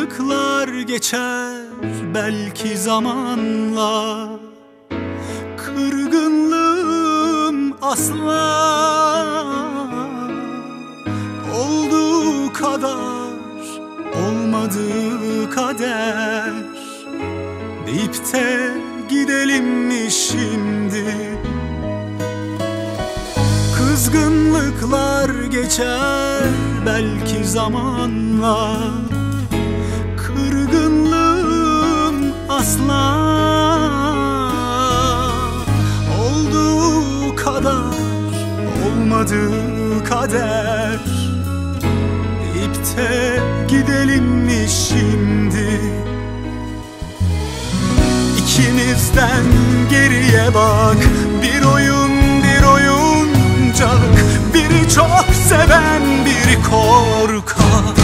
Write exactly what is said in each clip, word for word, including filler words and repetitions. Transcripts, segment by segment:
Kızgınlıklar geçer belki zamanla, kırgınlığım asla olduğu kadar olmadığı kader deyip de gidelim mi şimdi? Kızgınlıklar geçer belki zamanla, kırgınlığım asla olduğu kadar olmadığı kader deyip de gidelim mi şimdi? İkimizden geriye bak, bir oyun bir oyuncak, biri çok seven biri korkak.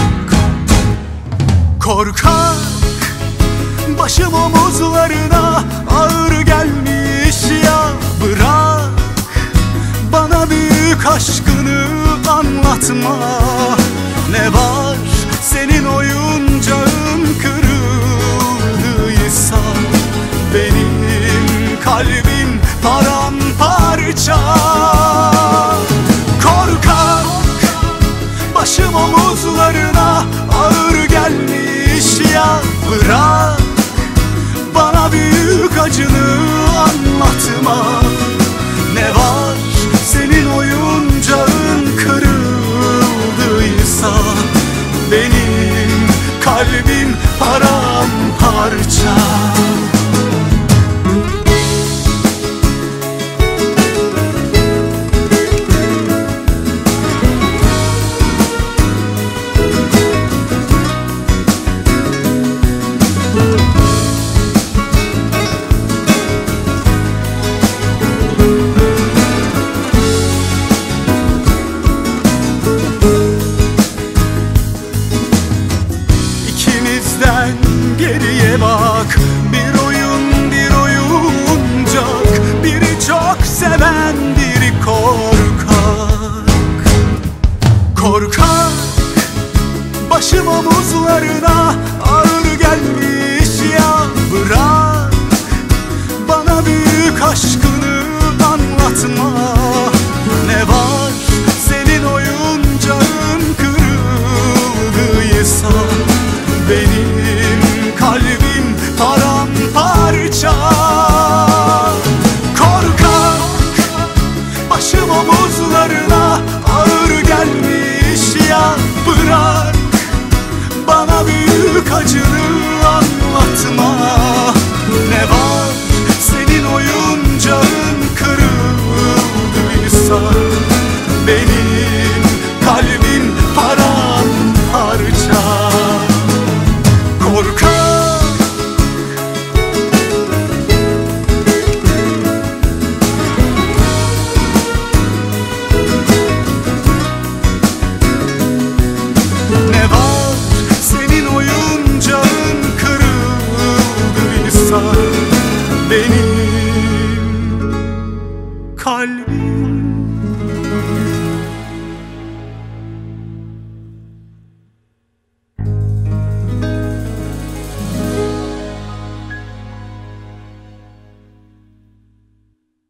Korkak, başım omuzlarına ağır gelmiş ya, bırak bana büyük aşkını anlatma. Ne var senin oyuncağın kırıldıysa, benim kalbim paramparça. Korkak, başım omuzlarına ağır gelmiş ya, bırak bana büyük acını anlatma. Ne var senin oyuncağın kırıldıysa, benim kalbim paramparça. Geriye bak, bir oyun bir oyuncak, biri çok seven biri korkak. Korkak, başım omuzlarına ağır gelmiş ya, bırak bana büyük aşkını anlatma. Ne var senin oyuncağın kırıldıysa, benim kalbim paramparça. Korkak, başım omuzlarına ağır gelmiş ya, bırak bana büyük acını anlatma. Ne var senin oyuncağın kırıldıysa, benim kalbim paramparça. Korkak, ne var senin oyuncağın kırıldıysa, benim kalbim